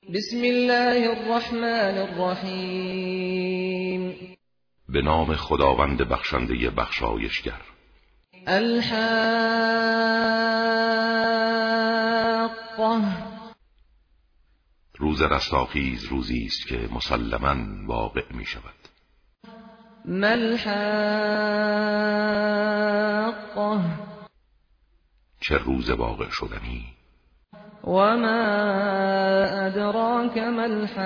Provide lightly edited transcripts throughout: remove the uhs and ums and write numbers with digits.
بسم الله الرحمن الرحیم. به نام خداوند بخشنده بخشایشگر. الحاقة. روز رستاخیز روزی است که مسلماً واقع می شود. ما الحاقة. چه روز واقع شدنی. و ما ادراک ما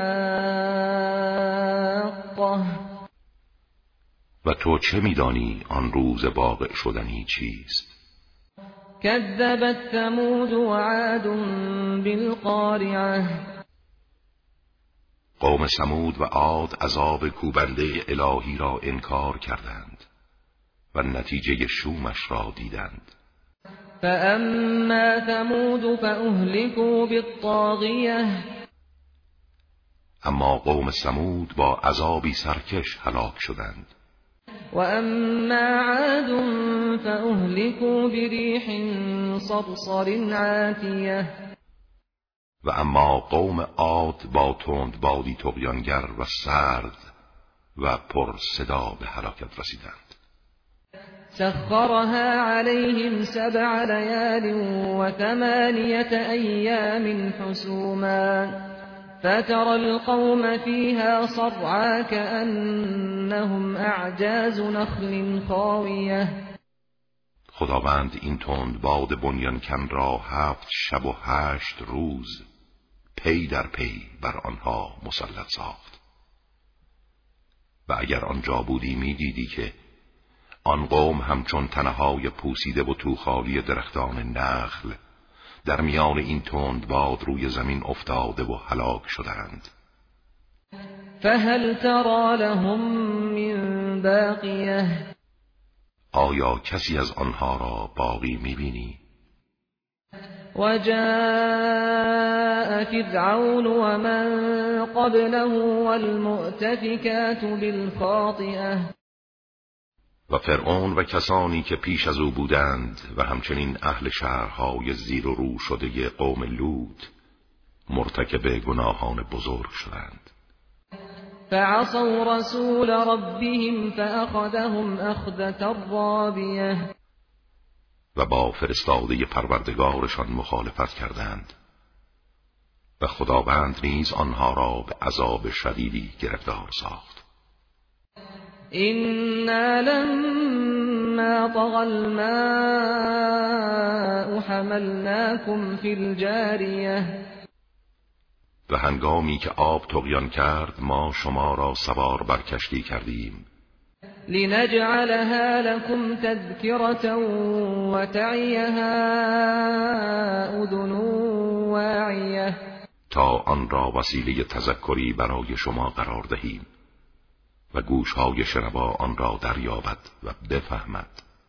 الحاقة. و تو چه می‌دانی آن روز واقع شدنی چیست؟ كذبت ثمود وعاد بالقارعة. قوم ثمود و عاد عذاب کوبنده الهی را انکار کردند و نتیجه شومش را دیدند. فأما ثمود فأهلكوا بالطاغية. اما قوم ثمود با عذابی سرکش هلاک شدند. وأما عاد فأهلكوا بريح صرصر عاتية. و اما قوم عاد با تند بادی طغیانگر و سرد و پر صدا به هلاکت رسیدند. سخرها عليهم 7 ليال و8 أيام حسوما فترى القوم فيها صرعا كأنهم أعجاز نخل خاوية. خداوند این تند باد بنیانکن را 7 شب و 8 روز پی در پی بر آنها مسلط ساخت. و اگر آنجا بودی می دیدی که آن قوم همچون تنه‌های پوسیده و توخالی درختان نخل در میان این تند باد روی زمین افتاده و هلاک شدند. فهل ترى لهم من باقیه. آیا کسی از آنها را باقی می‌بینی؟ وجاء فرعون ومن قبله والمؤتفكات بالخاطئة. و فرعون و کسانی که پیش از او بودند و همچنین اهل شهرهای زیر و رو شده قوم لوط مرتکب گناهان بزرگ شدند. فعصوا رسول ربهم فأخذهم أخذة رابية. و با فرستاده پروردگارشان مخالفت کردند و خداوند نیز آنها را به عذاب شدیدی گرفتار ساخت. إنا لما طغى الماء حملناكم في الجارية. و هنگامی که آب طغیان کرد ما شما را سوار بر کشتی کردیم. لنجعلها لكم تذكرة وتعيها أذن واعية. تا آن را وسیله تذکری برای شما قرار دهیم و گوشهای شنوا آن را دریابد و بفهمد.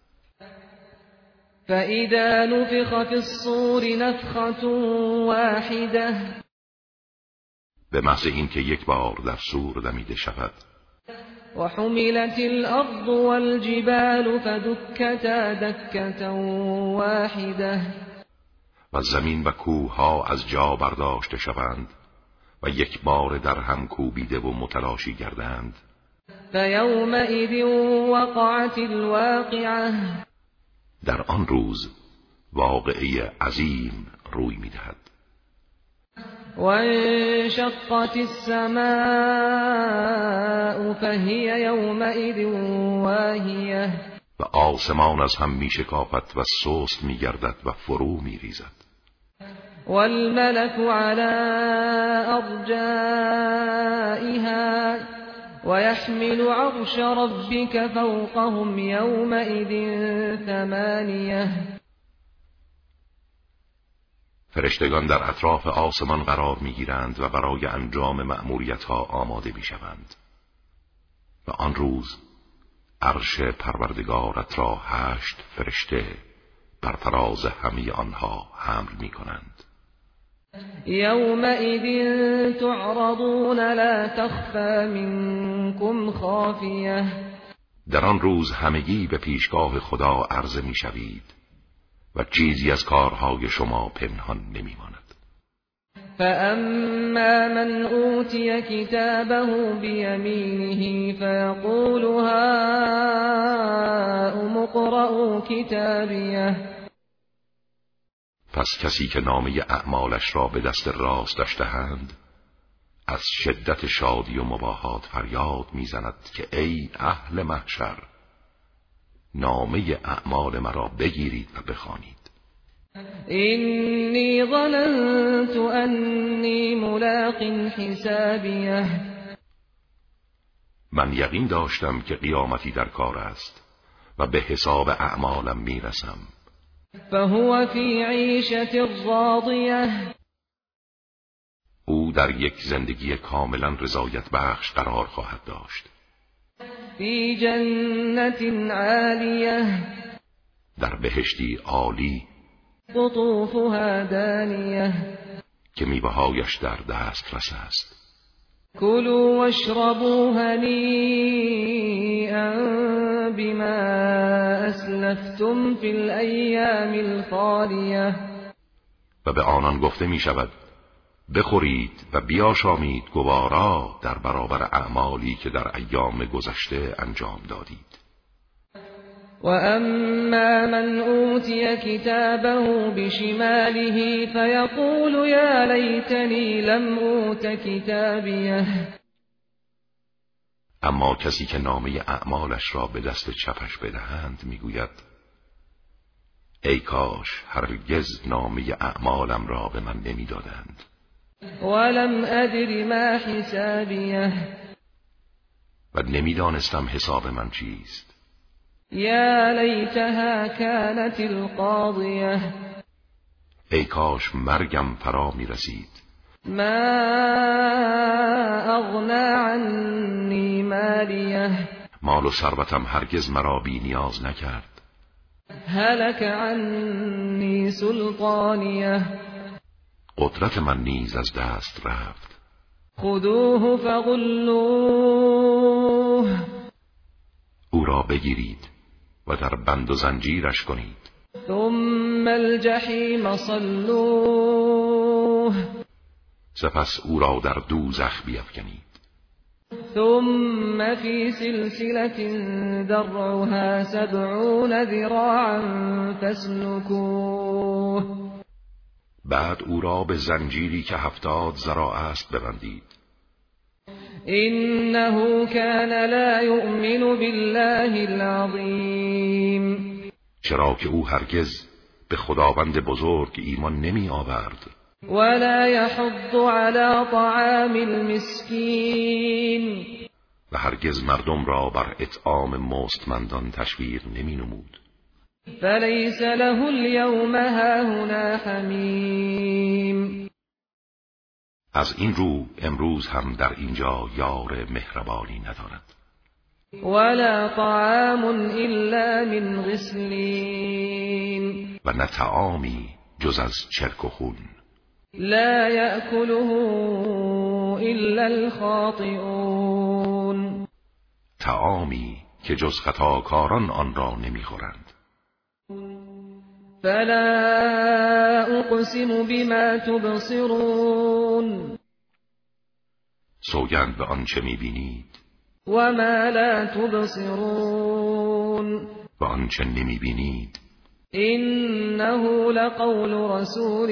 فإذا نفخ في الصور نفخة واحدة. به محض اینکه یک بار در صور دمیده شود. وحملت الأرض والجبال فدكتا دكة واحدة. و زمین و کوهها از جا برداشته شوند و یک بار در هم کوبیده و متلاشی گردند. فيومئذ وقعت الواقعة. در آن روز واقعه عظیم روی می‌دهد. وانشقت السماء فهي يومئذ واهية. و آسمان از هم میشکافد و سست میگردد و فرو میریزد. والملك على أرجائها ويحمل عرش ربك فوقهم يومئذ 8. فرشتگان در اطراف آسمان قرار میگیرند و برای انجام مأموریت‌ها آماده میشوند. و آن روز عرش پروردگارت را 8 فرشته بر فراز همه آنها حمل میکنند. يومئذ تعرضون لا تخفى منكم خافية. در آن روز همگی به پیشگاه خدا عرضه میشوید و چیزی از کارهای شما پنهان نمیماند. فأما من أوتي كتابه بيمينه فيقول هاؤم اقرءوا کتابیه. پس کسی که نامه اعمالش را به دست راستش دهند از شدت شادی و مباهات فریاد میزند که ای اهل محشر، نامه اعمال مرا بگیرید و بخوانید. اینی ظننت انی ملاق حسابیه. من یقین داشتم که قیامتی در کار است و به حساب اعمالم میرسم. فهو فی عیشة راضیه. او در یک زندگی کاملا رضایت بخش قرار خواهد داشت. فی جنت عالیه. در بهشتی عالی. قطوفها دانیه. که میوه‌هایش در دسترس است. کلوا واشربوا هنیئا بما اسلفتم فی الایام الخالیه. و به آنان گفته می شود بخورید و بیاشامید گوارا در برابر اعمالی که در ایام گذشته انجام دادید. و اما من اوتی کتابه بشماله فیقول یا لیتنی لم اوت کتابیه. اما کسی که نامه اعمالش را به دست چپش بدهند میگوید ای کاش هرگز نامه اعمالم را به من نمیدادند. ولم ادر ما حسابیه. و نمیدانستم حساب من چیست. یا لیتها كانت القاضیه. ای کاش مرگم فرا می رسید. ما اغنى عنی مالیه. مال و ثروتم هرگز مرا بی نیاز نکرد. هلك عنی سلطانیه. قدرت من نیز از دست رفت. خذوه فغلوه. او را بگیرید و در بند و زنجیرش کنید. ثم الجحیم صلوه. سپس او را در دوزخ بیفکنید. ثم فی سلسلة درعها 70 ذراعا فاسلکوه. بعد او را به زنجیری که 70 ذراع است ببندید. انه كان لا يؤمن بالله العظیم. چرا که او هرگز به خداوند بزرگ ایمان نمی آورد. ولا يحض على طعام المسکین. و هرگز مردم را بر اطعام مستمندان تشویق نمی نمود. فلیس له اليوم هاهنا حمیم. از این رو امروز هم در اینجا یار مهربانی ندارد. ولا طعام الا من غسلین. و نه طعامی جز از چرک و خون. لا یأکله الا الخاطئون. طعامی که جز خطاکاران آن را نمیخورند. فلا اقسم بما تبصرون. سوگند به آنچه میبینید. وما لا تبصرون. و آنچه نمیبینید. انه لقول رسول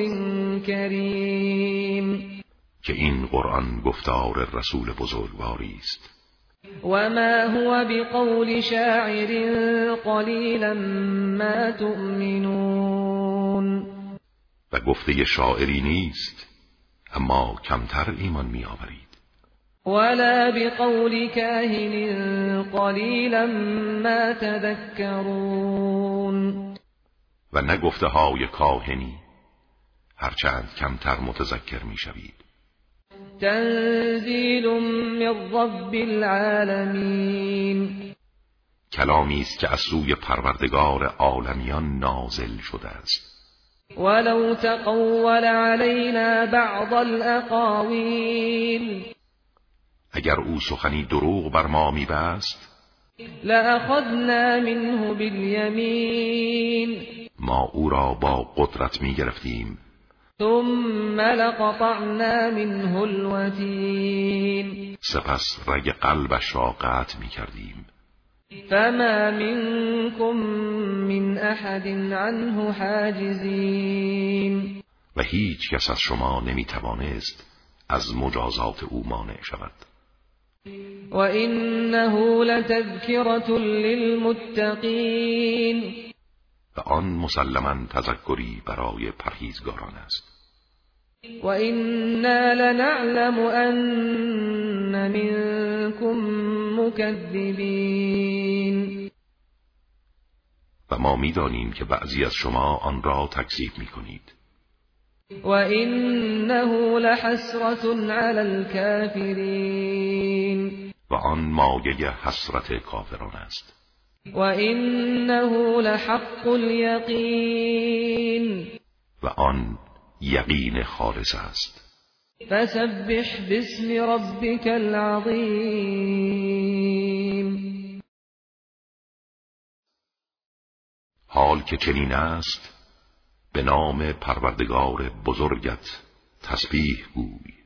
کریم. که این قرآن گفتار رسول بزرگواری است. وما هو بقول شاعر قلیلا ما تؤمنون. و گفته شاعری نیست اما کمتر ایمان میآورید. ولا بقول کاهن قلیلا ما تذکرون. و نه گفته های کاهنی هرچند کمتر متذکر میشوید. تنزیل من رب العالمین. کلامی است که از سوی پروردگار عالمیان نازل شده است. ولو تقول علینا بعض الاقاویل. اگر او سخنی دروغ بر ما میبست لأخذنا منه بالیمین. ما او را با قدرت میگرفتیم ثم لقطعنا منه الوتين سپس رگ قلبش را قطع می‌کردیم. فما منكم من احد عنه حاجزین و هیچ کس از شما نمی‌توانست از مجازات او مانع شود. و انه لتذکرة للمتقین و آن مسلماً تذکری برای پرهیزگاران است. و انا لنعلم ان منکم مکذبین و ما می‌دانیم که بعضی از شما آن را تکذیب می‌کنید. و انه لحسرة علی الکافرین و آن مایه حسرت کافران است. و انه لحق الیقین و آن یقین خالص است. فسبح باسم ربک العظیم حال که چنین است، به نام پروردگار بزرگت تسبیح گوی.